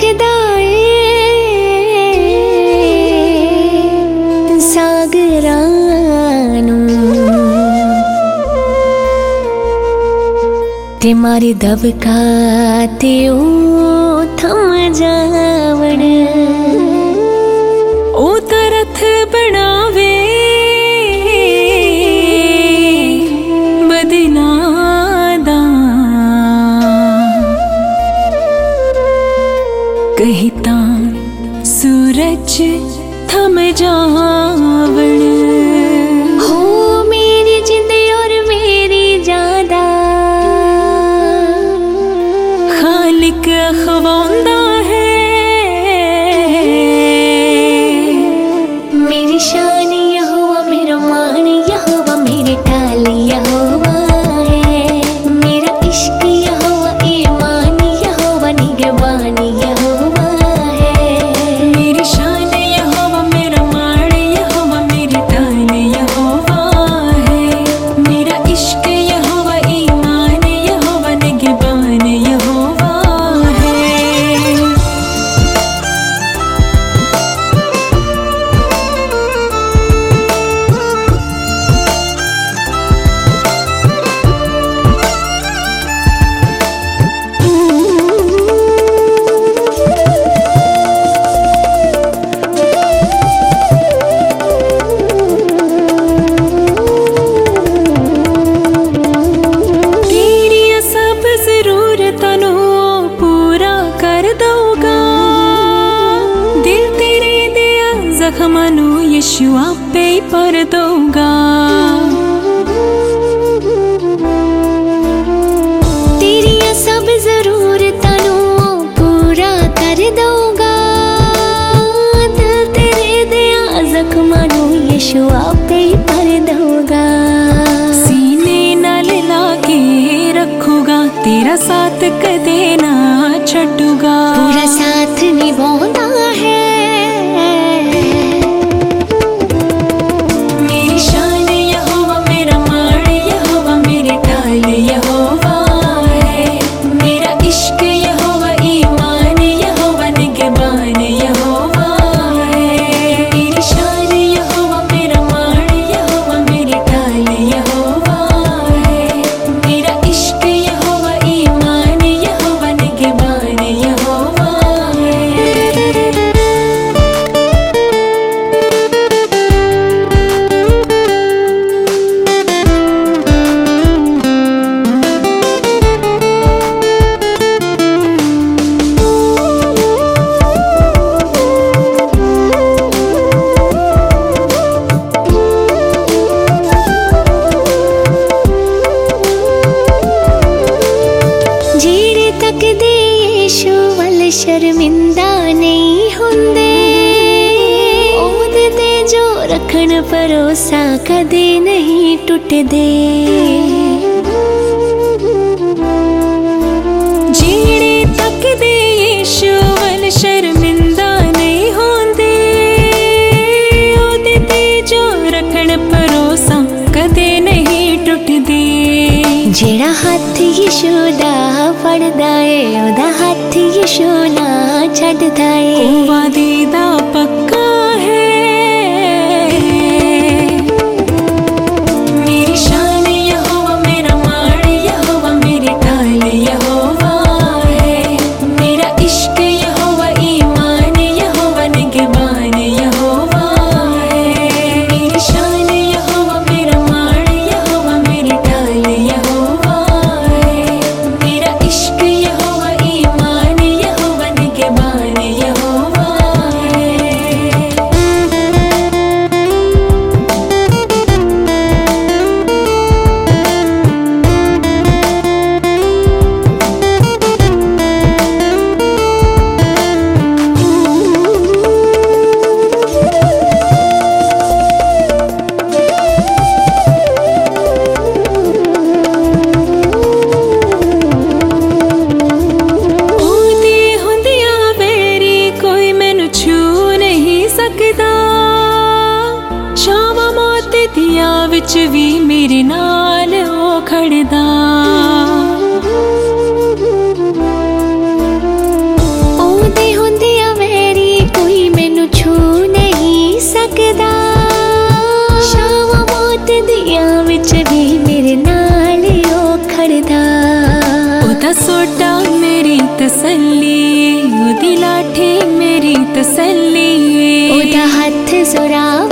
तकदा ਏ ਸਾਗਰਾਂ ਨੂੰ ते मारी दबका ते ओ थम जावण ओ तरथ बनावे बदनादा कहीं तां सूरज थम जावण हो मेरी जिंद और मेरी जादा खालिक अखवांदा है मेरी शान यहोवा मेरा मान यहोवा मेरे टाल यहोवा है मेरा इश्क यहोवा ईमान यहोवा निगहबान यहोवा है मेरी शान यहोवा मेरा मान यहोवा मेरे टाल यहोवा है मेरा इश्क यहोवा ईमान यहोवा निगहबान यहोवा जख्मानू यीशु आपे ही भर दूंगा तेरिया सब जरूरतां नू पूरा कर दूंगा दिल तेरे दिया जख्मानू यीशु आपे ही भर दूंगा सीने नाल लाके रखूगा तेरा साथ कदे ना छड्डूगा पूरा साथ निभाउंदा है शर्मिंदा नहीं हुंदे ओहदे ते जो रखन भरोसा कदे नहीं टुटदे जेड़े तकदे यीशु वल शर्मिंदा नहीं हुंदे ओहदे ते जो रखन भरोसा कदे नहीं टुटदे जेड़ा हाथ यीशु दा फड़दा ए ओदा हाथ यीशु ना छड्डदा ए वादे दा पक्का है मेरी शान यहोवा मेरा मान यहोवा मेरे टाल यहोवा है मेरा इश्क यहोवा ईमान यहोवा निगहबान यहोवा है मेरी शान यहोवा मेरा मान यहोवा मेरे टाल यहोवा है मेरा इश्क यहोवा ईमान यहोवा निगहबान यहोवा है। विच भी मेरे नाल हो खड़दा ओदे सकदा। शाम मौत दियां विच भी मेरे नाल ओ खड़दा। ओदा सोटा मेरी तसल्ली, ओदी लाठी मेरी तसल्ली। ओदा हत्थ सुरा